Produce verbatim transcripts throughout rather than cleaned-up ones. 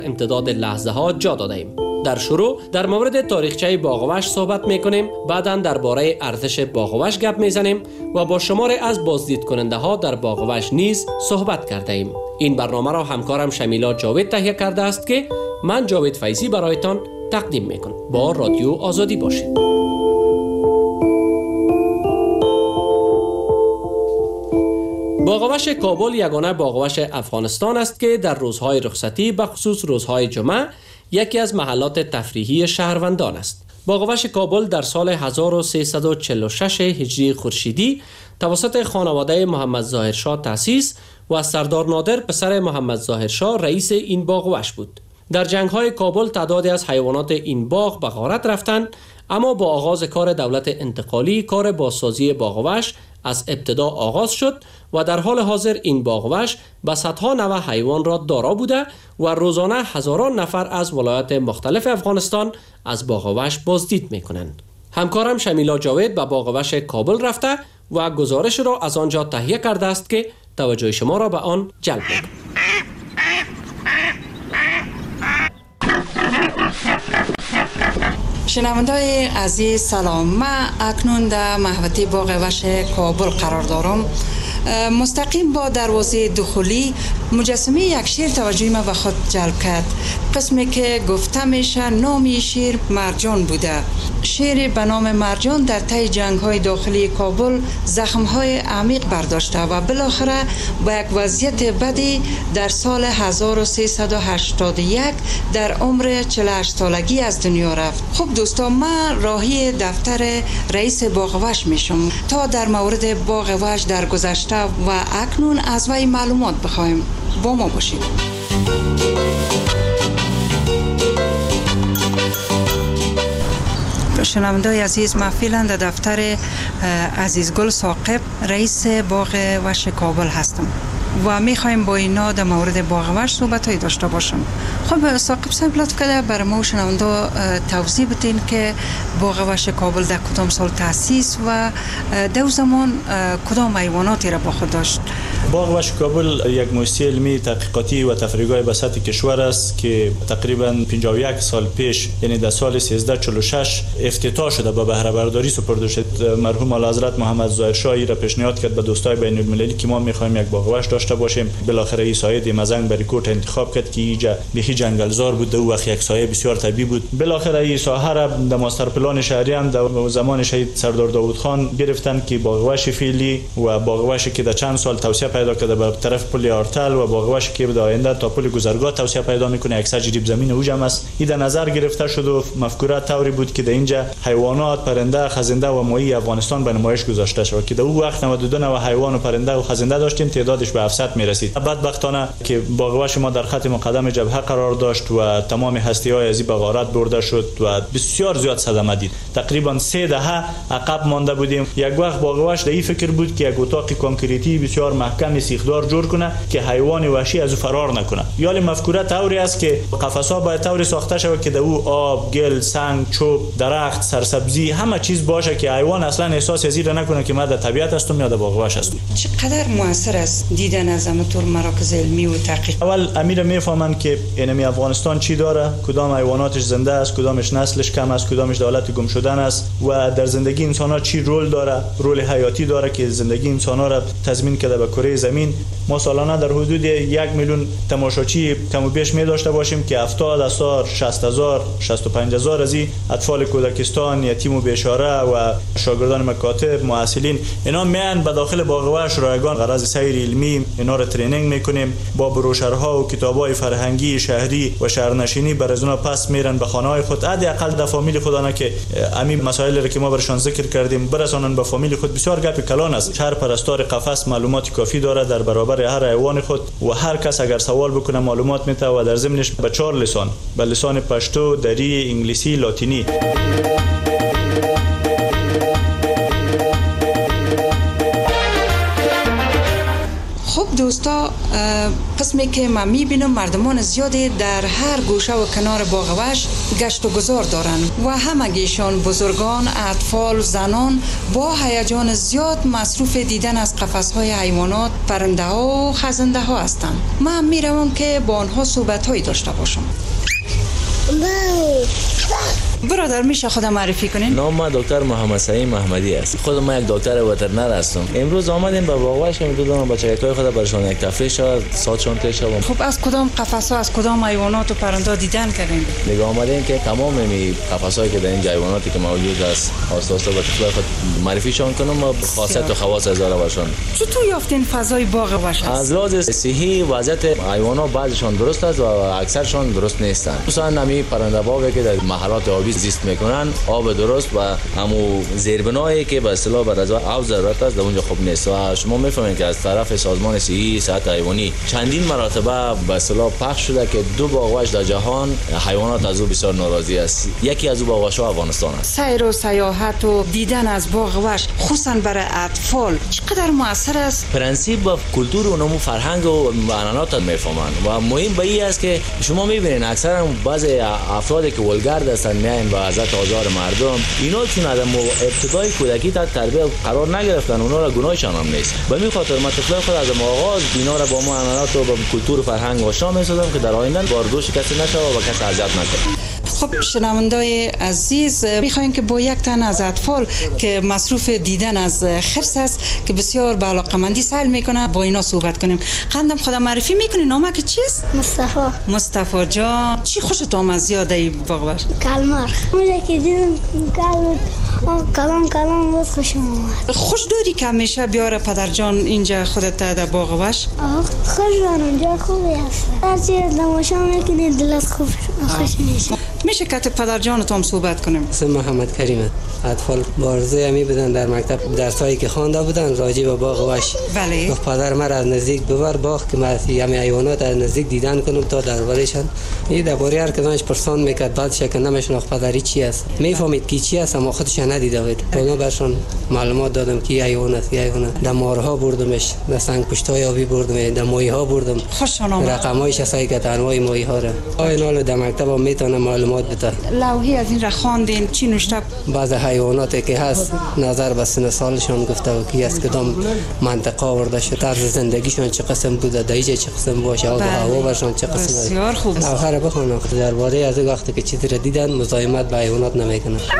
امتداد لحظه ها جا داده ایم. در شروع در مورد تاریخچه باغوش صحبت میکنیم، بعداً درباره ارزش باغوش گپ میزنیم و با شماری از بازدید کننده ها در باغوش نیز صحبت کرده ایم. این برنامه را همکارم شمیلا جاوید تهیه کرده است که من جاوید فیضی برایتان تقدیم میکنم. با رادیو آزادی باشید. باغوش کابل یگانه باغوش افغانستان است که در روزهای رخصتی به خصوص روزهای جمعه یکی از محلات تفریحی شهروندان است. باغوش کابل در سال هزار و سیصد و چهل و شش هجری خورشیدی توسط خانواده محمد ظاهر شاه تأسیس و سردار نادر پسر محمد ظاهر شاه رئیس این باغوش بود. در جنگ‌های کابل تعدادی از حیوانات این باغ به غارت رفتند، اما با آغاز کار دولت انتقالی کار بازسازی باغوش از ابتدا آغاز شد و در حال حاضر این باغوش به صدها نوع حیوان را دارا بوده و روزانه هزاران نفر از ولایات مختلف افغانستان از باغوش بازدید می‌کنند. همکارم شمیلا جاوید به باغوش کابل رفته و گزارش را از آنجا تهیه کرده است که توجه شما را به آن جلب می‌کند. شنونده‌های عزیز سلام. من اکنون در محوطه باغوش کابل قرار دارم. مستقیم با دروازه دخولی مجسمه یک شیر توجه ما به خود جلب کرد. قسمی که گفته میشه نام شیر مرجان بوده. شیر به نام مرجان در طی جنگ‌های داخلی کابل زخم‌های عمیق برداشته و بالاخره با یک وضعیت بدی در سال هزار و سیصد و هشتاد و یک در عمر چهل و هشت سالگی از دنیا رفت. خب دوستان، من راهی دفتر رئیس باغوش میشم تا در مورد باغوش در گذشته و اکنون از وی معلومات بخوایم. با ما باشید. شنونده‌های عزیز، ما فعلا در دفتر عزیزگل ثاقب رئیس باغوش کابل هستم و میخوایم با اینا در مورد باغوش صحبت‌هایی داشته باشم. خب ثاقب صاحب، لطف کرده برای ما شنونده توضیح بدین که باغوش کابل در کدام سال تأسیس و در زمان کدام حیواناتی را با خود داشت؟ باغوش کابل یک مؤسسه علمی تحقیقاتی و تفریحگاه به سطح کشور است که تقریبا پنجاه و یک سال پیش، یعنی در سال سیزده چهل و شش افتتاح شده، با بهره برداری سپرده شد. مرحوم اعلیحضرت محمد ظاهر شاه را پیشنهاد کرد به دوستای بین المللی که ما می‌خوایم یک باغوش داشته باشیم. بالاخره این سایه دیمزنگ بریکوت انتخاب کرد که اینجا بخی جنگلزار بود، او وقت یک سایه بسیار طبیعی بود. بالاخره این ساحه را در ماستر پلان شهری هم در زمان شهید سردار داوود خان گرفتن که باغوش فعلی و باغوشی که در چند سال توسعه پیدا کرده به طرف پل آرتل و باغوشی که در آینده تا پل گذرگاه توسعه پیدا میکنه صد جریب زمین اوجم است. این در نظر گرفته شد و مفکوره طوری بود که در اینجا حیوانات، پرنده، خزنده و ماهی افغانستان به نمایش گذاشته شد که در اون وقت نود و دو نوع حیوان و پرنده و خزنده داشتیم، تعدادش به هفتصد میرسید. بدبختانه که باغوش ما در خط مقدم جبهه قرار داشت و تمام هستی‌های از این به غارت برده شد و بسیار زیاد صدمه دید. تقریبا سه دهه عقب مانده بودیم. یک وقت باغوش در این فکر بود که یک اتاق کانکریتی بسیار محکم سیخدار جور کنه که حیوان وحشی از او فرار نکنه. یالی مفکوره طوری است که قفس‌ها باید طوری ساخته شود که در او آب، گل، سنگ، چوب، درخت، سرسبزی همه چیز باشه که حیوان اصلا احساس از این نکنه که ما در طبیعت هستم یا در باغوش هستم. چقدر موثر است دیدن از همطور مراکز علمی و تحقیق؟ اول امیر میفهمن که یعنی افغانستان چی داره، کدام حیواناتش زنده است، کدامش نسلش کم است، کدامش در حالت گم شدن است و در زندگی انسان‌ها چی رول داره، رول حیاتی داره که زندگی انسان‌ها را تضمین کرده به کره زمین. ما سالانه در حدود یک میلیون تماشاچی کم و بیش می داشته باشیم که هفتاد هزار، شصت هزار، شصت و پنج هزار از این اطفال کودکستان، یتیم و بیچاره و شاگردان مکاتب، محصلین، اینا میان به داخل باغوش رایگان غرض سیر علمی اینا را ترینینگ میکنیم. با بروشرها و کتابای فرهنگی شهری و شهرنشینی بر از اونا پس میرن به خانه‌های خود. حداقل در فامیل خودانه که همین مسائل را که ما برشان ذکر کردیم برسانن به فامیل خود. بسیار گپ کلان است. شهر پرستار قفس معلومات کافی داره در برابر هر حیوان خود و هر کس اگر سوال بکنه معلومات میده و در ضمنش به چهار لسان، به لسان پشتو، دری، انگلیسی، لاتینی. خب دوستا، قسمی که من میبینم مردمان زیادی در هر گوشه و کنار باغ وحش گشت و گذار دارن و همگیشان بزرگان، اطفال، زنان با هیجان زیاد مصروف دیدن از قفس‌های حیوانات، پرنده ها و خزنده ها هستند. من میروم که با آنها صحبت هایی داشته باشم. برادر میشه خودم معرفی کنین؟ نام ما دکتر محمد سعید محمدی است. خود ما یک دکتر وترنر هستم. امروز آمدیم به باغ وحش که دو بچه‌های خود برشون یک تفریح شد، ساعتشون طی شد. خب از کدام قفس‌ها، از کدام حیوانات و پرنده دیدن کردین؟ دیگه آمدیم که تمام می قفس‌هایی که در این حیواناتی که موجود است آسته آسته به طفلای خود معرفیشون کنم و خاصیت و خواص ازاره برشون. چطور یافتین فضای باغ وحش؟ از لحاظ صحی وضعیت حیوانات بعضیشون درست است و اکثرشون درست نیستند. مثلا نمی پرنده باغی که در محلات آبی زیست میکنن، آب درست و همو زیربنایی که به اصطلاح بر از آب ضرورت است در اونجا خوب نیست و شما میفهمید که از طرف سازمان صحی صحت حیوانی چندین مرتبه به اصطلاح پخش شده که دو باغ وحش در جهان حیوانات از او بسیار ناراضی است. یکی از او باغ وحش افغانستان است. سیر و سیاحت و دیدن از باغ وحش خصوصا برای اطفال چقدر موثر است؟ پرنسیپ و کلتور و نمو فرهنگ و عنعنات میفهمند و مهم به این است که شما میبینید اکثرا بعضی افرادی که ولگرد هستند میاین با حضرت آزار مردم، اینا چون از ابتدای کودکی تا تربیت قرار نگرفتن، اونا را گناهشان هم نیست. به همین خاطر من طفلای خود از آغاز اینا را با ما عنعنات و با کلتور و فرهنگ آشنا می‌سازم که در آینده باردوش کسی نشه و کسی اذیت نکنه. خب شنوندای عزیز، میخوایم که با یک تن از اطفال که مصروف دیدن از خرس است که بسیار به علاقه‌مندی سعی میکنه با اینا صحبت کنیم. قندم خودم معرفی میکنی؟ نامه که چیست؟ مصطفی. مصطفی جان، چی خوشت آمد زیاد ای باغ وحش؟ کلمر. مجھے که دیدم کلام کلام بود خوشم آمد. خوش داری که همیشه بیاره پدر جان اینجا خودت در باغ وحش؟ خوش دارم، جا خوبی هست. هرچی تماشا میکنی دلت خوب خوش میشه. میشه که پدر جان تو هم صحبت کنیم؟ اسم محمد کریم. اطفال بارزه همی بودن در مکتب درسایی که خوانده بودن راجع به باغ وحش. بله. گفت پدر مرا از نزدیک ببر باغ که من همه حیوانات از نزدیک دیدن کنم تا درباره‌شان. این درباره هر کدامش پرسان میکرد، بعدش که نمیشناخت پدری چی است. میفهمید کی چی است اما خودش ندیده بود. اونا برشون معلومات دادم که حیوان است، حیوان. در مارها بردمش، در سنگ پشتای آبی بردم، در ماهی‌ها بردم. خوششون آمد. رقمایش اسای که انواع ماهی‌ها را. آینال در مکتب میتونه معلومات بده. لوحی از این را خواندین چی نوشته؟ بعض حیواناتی که هست نظر به سن سالشون گفته و کی است کدام منطقه آورده شده، طرز زندگیشون چه قسم بوده، دایجه چه قسم باشه، آب و هوا برشون چه قسم. بسیار خوب. آخر بخونم درباره از وقتی که چیزی را دیدن مزاحمت به حیوانات نمیکنن. اما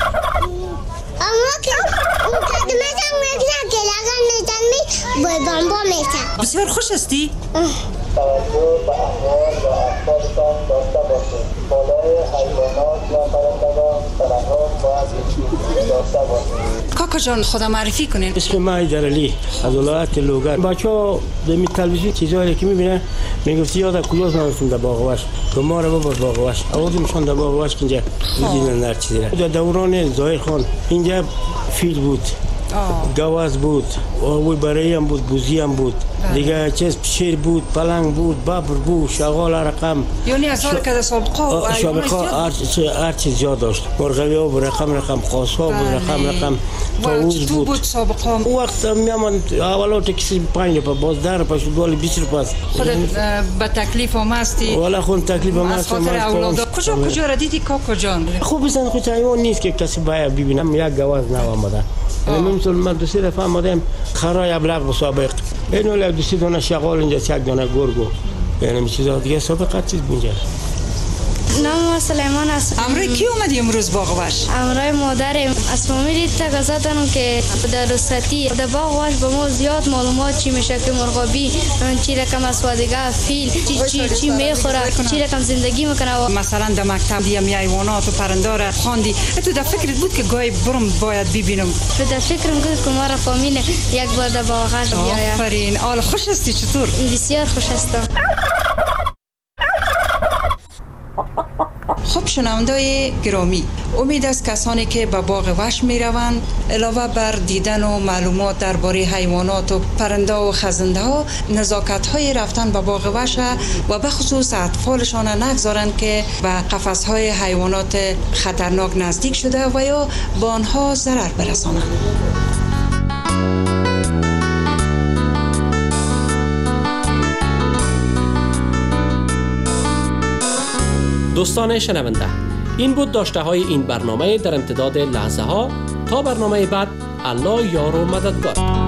که مقدمه هم میکنم که لگن میزن می بای بامبا میزن. بسیار خوش هستی؟ توجه به اموال و اطفالتان داشته باشید. بالای حیوانات و پرندگان تنها باید داشته باشید. کاکا جان خدا معرفی کنین. اسم من حیدر علی از ولایت لوگر. بچه‌ها در تلویزیون چیزایی که میبینن میگفت یاد کجاست نرفتیم در باغ وحش. که ما رو ببر باغ وحش. آوردیمشون در باغ وحش که اینجا دیدن هر چیزی را. در دوران ظاهر خان اینجا فیل بود. گاواز بود، آوی برایی هم بود، بوزی هم بود، دیگه چیز شیر بود، پلنگ بود، ببر بود، شغال رقم. یعنی از حال که در سابقه سابقه هر چیز زیاد داشت. مرغوی ها بود، رقم رقم خاصا بود، رقم رقم طاووس بود. بود سابقه؟ او وقت میامد اولا تکسی پنج روپا، باز ده روپا شد، والی بیست روپا. خودت به تکلیف آمدی؟ والا خود تکلیف آمد. از خاطر اولاد. کجا کجا را دیدی کاکا جان؟ خوب بزن خود حیوان نیست که کسی باید ببینم. یک گواز نو آمده. من من دو سه دفعه آمدم خرای ابلغ و سابق. اینو لب دو سه دانه شغال اینجا، یک دانه گرگو. یعنی چیزا دیگه سابقه چیز اینجا. نام سلیمان است. امروز کی اومدی امروز باغ وحش؟ امروز مادرم از فامیلی تقاضا دارم که در رخصتی در باغ وحش به ما زیاد معلومات چی میشه که مرغابی چی رقم اسوادگه، فیل چی چی چی میخوره، چی رقم زندگی میکنه. مثلا در مکتب دیم حیوانات و پرنده را خواندی، تو در فکرت بود که گاهی برم باید ببینم؟ در فکرم بود که ما را فامیل یک بار در باغ وحش بیایم. آفرین. حال خوش هستی؟ چطور؟ بسیار خوش هستم. خب شنوندای گرامی، امید است کسانی که به باغ وحش می روند علاوه بر دیدن و معلومات درباره حیوانات و پرنده و خزنده ها، نزاکت های رفتن به باغ وحش و به خصوص اطفالشان نگذارند که به قفس های حیوانات خطرناک نزدیک شده و یا با آنها ضرر برسانند. دوستان شنونده، این بود داشته های این برنامه در امتداد لحظه ها. تا برنامه بعد، الله یار و مددگار.